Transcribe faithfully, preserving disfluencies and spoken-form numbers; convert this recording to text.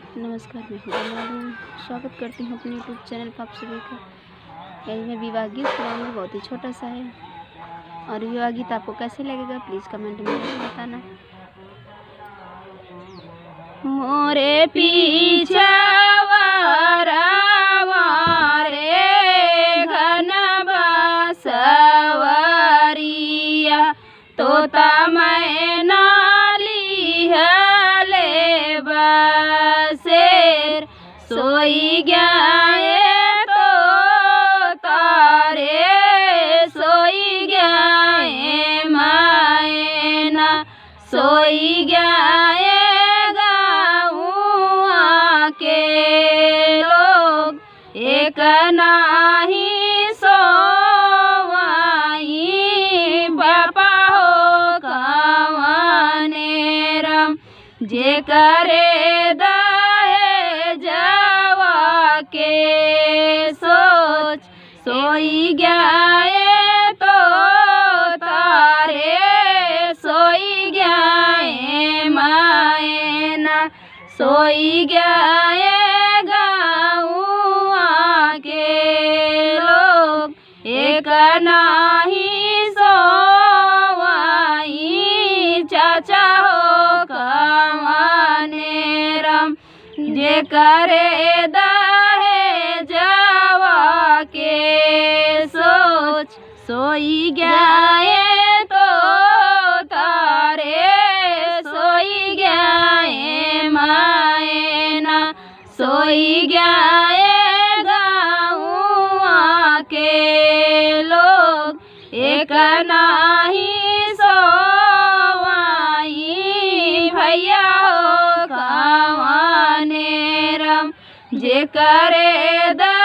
नमस्कार, मैं हूँ अनुराधा। स्वागत करती हूँ अपने यूट्यूब चैनल पर आप सभी का। गाइस, मैं विवाह गीत सुनाऊंगी, बहुत ही छोटा सा है और विवाह गीत आपको कैसे लगेगा प्लीज़ कमेंट में बताना। मोरे पीछा घन बसवरिया तोता मैना लिहले बसेर सोई गए तो तारे सोई गए मैना सोई गए गाँव के लोग एक नाही सोवाई बापा हो कवने रम जे करे दहे जवा के सोच सोई गए तो तारे सोई गए मैना सोई गए गाँव के लोग एक नाही सोवाई चाचा हो कवने रम जे करे दहे जवा के सोच सोई गए तो तारे सोई गए मैना सोई गए गाँव के लोग एक नाही सोवाई भैया हो कवने रम जे करे द